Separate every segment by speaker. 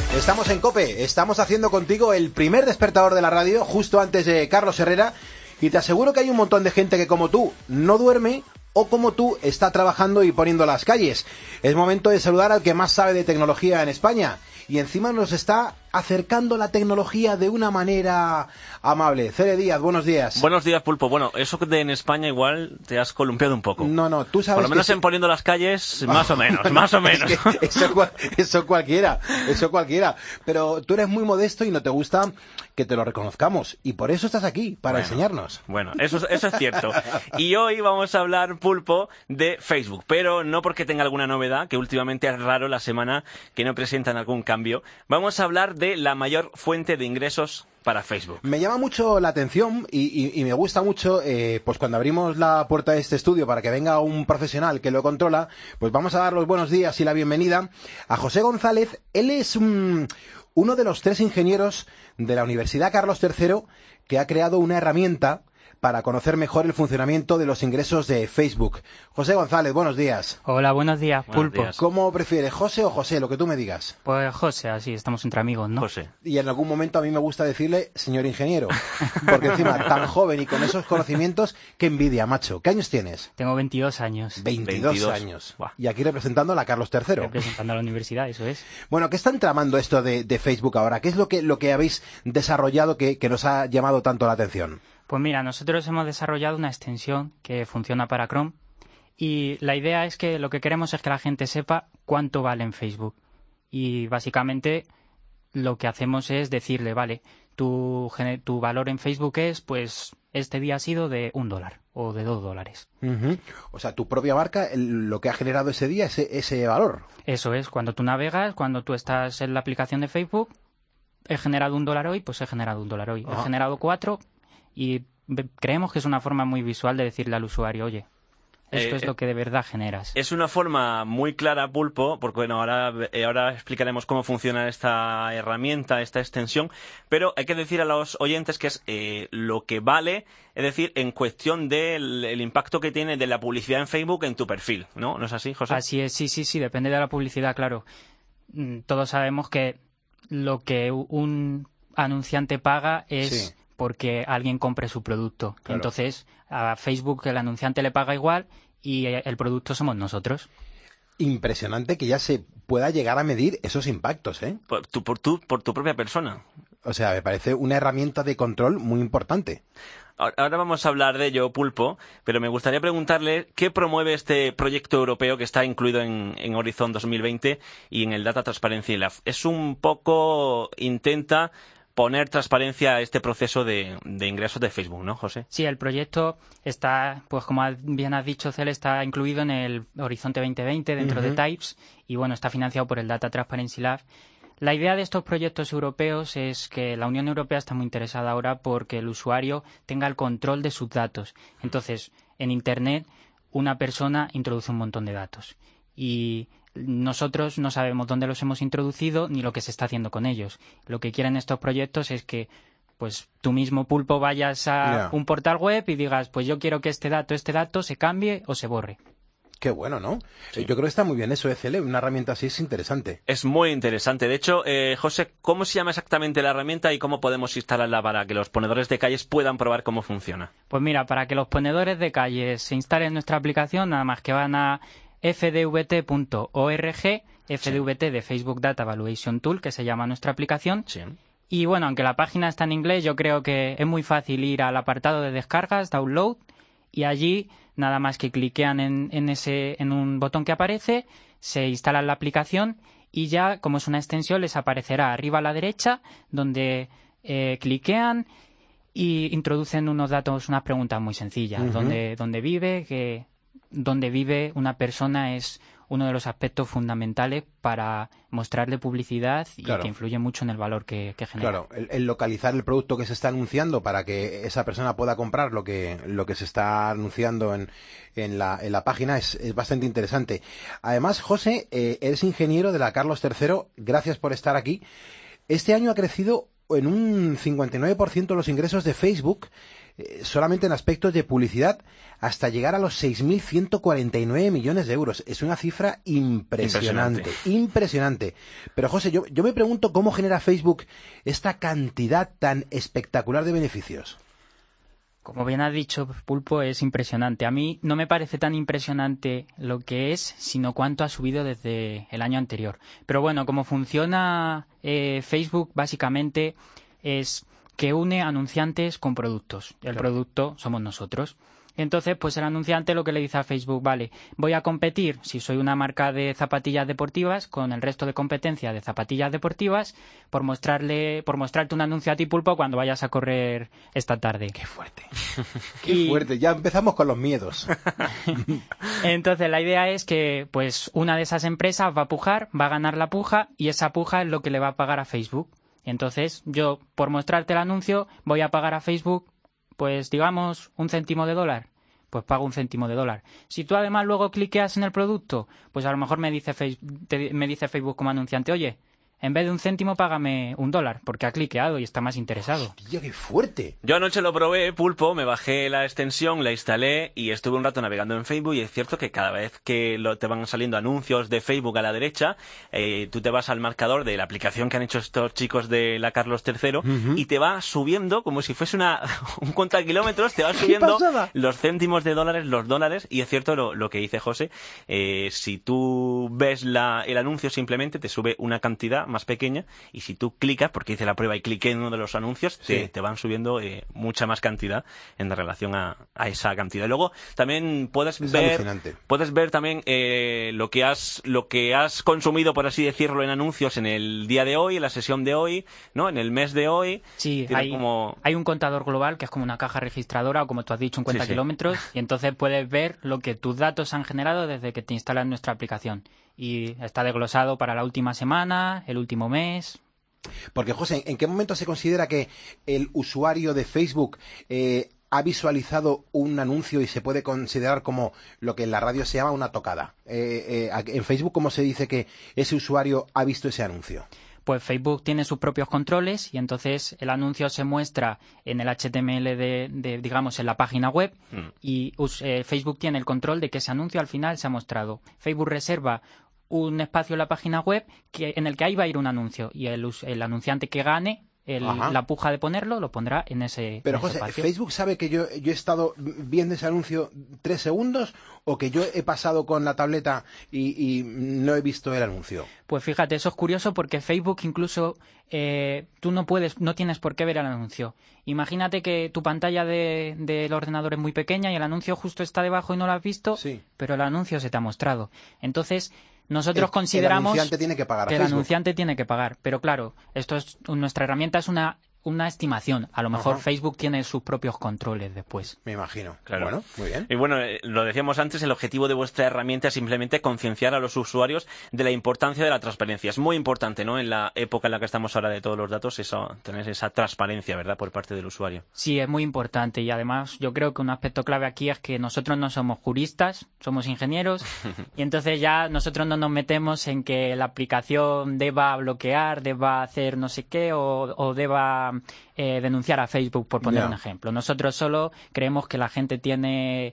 Speaker 1: Estamos en COPE, estamos haciendo contigo el primer despertador de la radio justo antes de Carlos Herrera y te aseguro que hay un montón de gente que como tú no duerme o como tú está trabajando y poniendo las calles. Es momento de saludar al que más sabe de tecnología en España y encima nos está acercando la tecnología de una manera amable. Cere Díaz, buenos días.
Speaker 2: Buenos días, Pulpo. Bueno, eso de en España igual te has columpiado un poco.
Speaker 1: No, tú sabes.
Speaker 2: Por lo menos en poniendo las calles, más o menos, más o menos.
Speaker 1: Es que eso cualquiera. Pero tú eres muy modesto y no te gusta que te lo reconozcamos. Y por eso estás aquí, para enseñarnos.
Speaker 2: Bueno, eso es cierto. Y hoy vamos a hablar, Pulpo, de Facebook. Pero no porque tenga alguna novedad, que últimamente es raro la semana que no presentan algún cambio. Vamos a hablar de la mayor fuente de ingresos para Facebook.
Speaker 1: Me llama mucho la atención y me gusta mucho, pues cuando abrimos la puerta de este estudio para que venga un profesional que lo controla, pues vamos a dar los buenos días y la bienvenida a José González. Él es uno de los 3 ingenieros de la Universidad Carlos III que ha creado una herramienta para conocer mejor el funcionamiento de los ingresos de Facebook. José González, buenos días.
Speaker 3: Hola, buenos días, Pulpo.
Speaker 2: Buenos días.
Speaker 1: ¿Cómo prefieres, José o José? Lo que tú me digas.
Speaker 3: Pues José, así estamos entre amigos, ¿no?
Speaker 2: José.
Speaker 1: Y en algún momento a mí me gusta decirle señor ingeniero, porque encima tan joven y con esos conocimientos, qué envidia, macho. ¿Qué años tienes?
Speaker 3: Tengo 22 años.
Speaker 1: 22 años.
Speaker 2: Buah.
Speaker 1: Y aquí representando a la Carlos III.
Speaker 3: Representando a la universidad, eso es.
Speaker 1: Bueno, ¿qué están tramando esto de Facebook ahora? ¿Qué es lo que habéis desarrollado que nos ha llamado tanto la atención?
Speaker 3: Pues mira, nosotros hemos desarrollado una extensión que funciona para Chrome y la idea es que lo que queremos es que la gente sepa cuánto vale en Facebook. Y básicamente lo que hacemos es decirle, vale, tu valor en Facebook es, pues, este día ha sido de $1 o de $2.
Speaker 1: Uh-huh. O sea, tu propia marca, lo que ha generado ese día, ese valor.
Speaker 3: Eso es, cuando tú navegas, cuando tú estás en la aplicación de Facebook, he generado $1 hoy, pues he generado $1 hoy.
Speaker 1: Ajá.
Speaker 3: He generado 4 y creemos que es una forma muy visual de decirle al usuario, oye, esto es lo que de verdad generas.
Speaker 2: Es una forma muy clara, Pulpo, porque bueno, ahora explicaremos cómo funciona esta herramienta, esta extensión, pero hay que decir a los oyentes que es lo que vale, es decir, en cuestión del impacto que tiene de la publicidad en Facebook en tu perfil, ¿no? ¿No es así, José?
Speaker 3: Así es, sí, depende de la publicidad, claro. Todos sabemos que lo que un anunciante paga es...
Speaker 1: Sí.
Speaker 3: porque alguien compre su producto.
Speaker 1: Claro.
Speaker 3: Entonces, a Facebook el anunciante le paga igual y el producto somos nosotros.
Speaker 1: Impresionante que ya se pueda llegar a medir esos impactos, ¿eh?
Speaker 2: Por tu propia persona.
Speaker 1: O sea, me parece una herramienta de control muy importante.
Speaker 2: Ahora vamos a hablar de ello, Pulpo, pero me gustaría preguntarle qué promueve este proyecto europeo que está incluido en Horizon 2020 y en el Data Transparency Lab. Es un poco, intenta poner transparencia a este proceso de ingresos de Facebook, ¿no, José?
Speaker 3: Sí, el proyecto está, pues como bien has dicho, Cel, está incluido en el Horizonte 2020 dentro de Types y bueno, está financiado por el Data Transparency Lab. La idea de estos proyectos europeos es que la Unión Europea está muy interesada ahora porque el usuario tenga el control de sus datos. Entonces, en Internet, una persona introduce un montón de datos y nosotros no sabemos dónde los hemos introducido ni lo que se está haciendo con ellos. Lo que quieren estos proyectos es que pues tú mismo, Pulpo, vayas a un portal web y digas, pues yo quiero que este dato se cambie o se borre.
Speaker 1: Qué bueno, ¿no?
Speaker 2: Sí.
Speaker 1: Yo creo que está muy bien eso de CL, una herramienta así es interesante.
Speaker 2: Es muy interesante. De hecho, José, ¿cómo se llama exactamente la herramienta y cómo podemos instalarla para que los ponedores de calles puedan probar cómo funciona?
Speaker 3: Pues mira, para que los ponedores de calles se instalen nuestra aplicación, nada más que van a fdvt.org, FDVT de Facebook Data Evaluation Tool, que se llama nuestra aplicación. Sí. Y bueno, aunque la página está en inglés, yo creo que es muy fácil ir al apartado de descargas, download, y allí nada más que cliquean en un botón que aparece, se instala la aplicación y ya, como es una extensión, les aparecerá arriba a la derecha, donde cliquean y introducen unos datos, unas preguntas muy sencillas.
Speaker 1: Uh-huh.
Speaker 3: ¿Dónde vive? Dónde vive una persona es uno de los aspectos fundamentales para mostrarle publicidad y
Speaker 1: claro,
Speaker 3: que influye mucho en el valor que genera.
Speaker 1: Claro, el localizar el producto que se está anunciando para que esa persona pueda comprar lo que se está anunciando en la página es bastante interesante. Además, José, eres ingeniero de la Carlos III, gracias por estar aquí. Este año ha crecido en un 59% los ingresos de Facebook solamente en aspectos de publicidad, hasta llegar a los 6.149 millones de euros. Es una cifra impresionante. Pero, José, yo me pregunto cómo genera Facebook esta cantidad tan espectacular de beneficios.
Speaker 3: Como bien has dicho, Pulpo, es impresionante. A mí no me parece tan impresionante lo que es, sino cuánto ha subido desde el año anterior. Pero bueno, cómo funciona Facebook básicamente es que une anunciantes con productos. El producto somos nosotros. Entonces, pues el anunciante lo que le dice a Facebook, vale, voy a competir, si soy una marca de zapatillas deportivas, con el resto de competencia de zapatillas deportivas, por mostrarte un anuncio a ti, Pulpo, cuando vayas a correr esta tarde.
Speaker 1: ¡Qué fuerte! ¡Qué fuerte! Ya empezamos con los miedos.
Speaker 3: Entonces, la idea es que pues una de esas empresas va a pujar, va a ganar la puja, y esa puja es lo que le va a pagar a Facebook. Entonces, yo, por mostrarte el anuncio, voy a pagar a Facebook, pues digamos, $1 céntimo, pues pago $1 céntimo. Si tú además luego cliqueas en el producto, pues a lo mejor me dice Facebook como anunciante, oye, en vez de $1 céntimo, págame $1, porque ha cliqueado y está más interesado.
Speaker 1: ¡Hostia, qué fuerte!
Speaker 2: Yo anoche lo probé, Pulpo, me bajé la extensión, la instalé y estuve un rato navegando en Facebook, y es cierto que cada vez que te van saliendo anuncios de Facebook a la derecha, tú te vas al marcador de la aplicación que han hecho estos chicos de la Carlos III y te va subiendo, como si fuese un contakilómetros, te va subiendo los céntimos de dólares, los dólares, y es cierto lo que dice José, si tú ves el anuncio simplemente te sube una cantidad más pequeña, y si tú clicas, porque hice la prueba y cliqué en uno de los anuncios, te van subiendo mucha más cantidad en relación a esa cantidad. Y luego también puedes ver también lo que has consumido, por así decirlo, en anuncios en el día de hoy, en la sesión de hoy, ¿no? En el mes de hoy.
Speaker 3: Sí, hay un contador global que es como una caja registradora, o como tú has dicho, un cuentakilómetros, y entonces puedes ver lo que tus datos han generado desde que te instalas nuestra aplicación. Y está desglosado para la última semana, el último mes.
Speaker 1: Porque, José, ¿en qué momento se considera que el usuario de Facebook ha visualizado un anuncio y se puede considerar como lo que en la radio se llama una tocada? En Facebook, ¿cómo se dice que ese usuario ha visto ese anuncio?
Speaker 3: Pues Facebook tiene sus propios controles, y entonces el anuncio se muestra en el HTML digamos, en la página web, y Facebook tiene el control de que ese anuncio al final se ha mostrado. Facebook reserva un espacio en la página web en el que ahí va a ir un anuncio, y el anunciante que gane la puja de ponerlo, lo pondrá en ese
Speaker 1: Pero,
Speaker 3: en ese
Speaker 1: José,
Speaker 3: espacio.
Speaker 1: ¿Facebook sabe que yo he estado viendo ese anuncio 3 segundos o que yo he pasado con la tableta y no he visto el anuncio?
Speaker 3: Pues fíjate, eso es curioso, porque Facebook incluso tú no tienes por qué ver el anuncio. Imagínate que tu pantalla del ordenador es muy pequeña y el anuncio justo está debajo y no lo has visto, pero el anuncio se te ha mostrado. Entonces, nosotros consideramos
Speaker 1: el anunciante tiene que pagar a
Speaker 3: que el
Speaker 1: Facebook.
Speaker 3: anunciante tiene que pagar. Pero claro, nuestra herramienta es una estimación. A lo mejor Facebook tiene sus propios controles después.
Speaker 1: Me imagino.
Speaker 2: Claro.
Speaker 1: Bueno, muy bien.
Speaker 2: Y bueno, lo decíamos antes, el objetivo de vuestra herramienta es simplemente concienciar a los usuarios de la importancia de la transparencia. Es muy importante, ¿no? En la época en la que estamos ahora de todos los datos, tener esa transparencia, ¿verdad?, por parte del usuario.
Speaker 3: Sí, es muy importante, y además yo creo que un aspecto clave aquí es que nosotros no somos juristas, somos ingenieros, y entonces ya nosotros no nos metemos en que la aplicación deba bloquear, deba hacer no sé qué, o deba denunciar a Facebook, por poner un ejemplo. Nosotros solo creemos que la gente tiene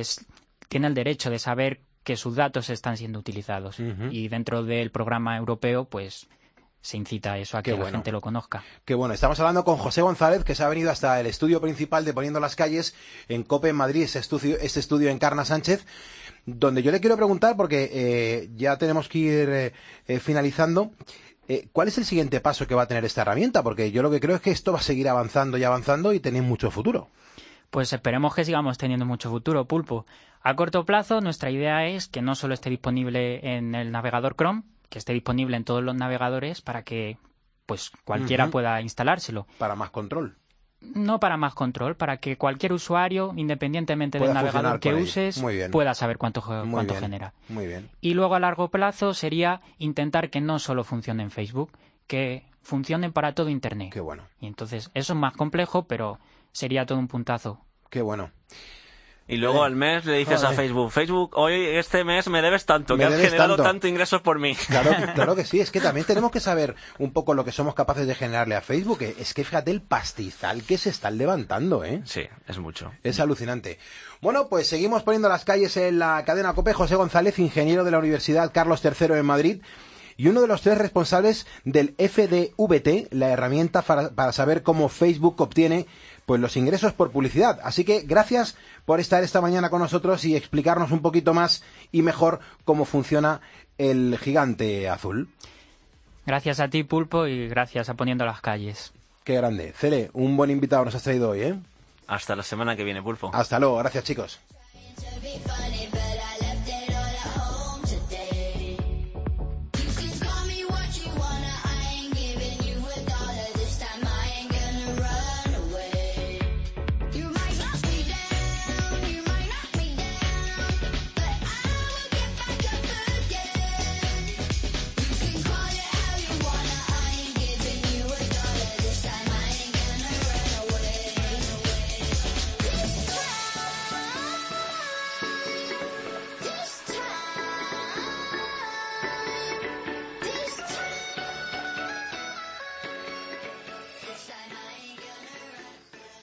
Speaker 3: el derecho de saber que sus datos están siendo utilizados, y dentro del programa europeo pues se incita a eso, a que la gente lo conozca.
Speaker 1: Qué bueno. Estamos hablando con José González, que se ha venido hasta el estudio principal de Poniendo las Calles en COPE en Madrid, este estudio en Carna Sánchez, donde yo le quiero preguntar, porque ya tenemos que ir finalizando, ¿cuál es el siguiente paso que va a tener esta herramienta? Porque yo lo que creo es que esto va a seguir avanzando y avanzando y tenéis mucho futuro.
Speaker 3: Pues esperemos que sigamos teniendo mucho futuro, Pulpo. A corto plazo, nuestra idea es que no solo esté disponible en el navegador Chrome, que esté disponible en todos los navegadores para que pues cualquiera pueda instalárselo.
Speaker 1: Para más control.
Speaker 3: No para más control, para que cualquier usuario, independientemente del navegador que uses, pueda saber cuánto genera.
Speaker 1: Muy bien.
Speaker 3: Y luego a largo plazo sería intentar que no solo funcione en Facebook, que funcione para todo Internet.
Speaker 1: Qué bueno.
Speaker 3: Y entonces eso es más complejo, pero sería todo un puntazo.
Speaker 1: Qué bueno.
Speaker 2: Y luego al mes le dices a Facebook, hoy este mes me debes tanto,
Speaker 1: Me
Speaker 2: que has
Speaker 1: debes
Speaker 2: generado
Speaker 1: tanto.
Speaker 2: tanto ingresos por mí.
Speaker 1: Claro que sí, es que también tenemos que saber un poco lo que somos capaces de generarle a Facebook. Es que fíjate el pastizal que se están levantando, ¿eh?
Speaker 2: Sí, es mucho.
Speaker 1: Es alucinante. Bueno, pues seguimos poniendo las calles en la cadena COPE. José González, ingeniero de la Universidad Carlos III en Madrid, y uno de los 3 responsables del FDVT, la herramienta para saber cómo Facebook obtiene pues los ingresos por publicidad. Así que gracias por estar esta mañana con nosotros y explicarnos un poquito más y mejor cómo funciona el gigante azul.
Speaker 3: Gracias a ti, Pulpo, y gracias a Poniendo las Calles.
Speaker 1: Qué grande. Cele, un buen invitado nos has traído hoy, ¿eh?
Speaker 2: Hasta la semana que viene, Pulpo.
Speaker 1: Hasta luego. Gracias, chicos.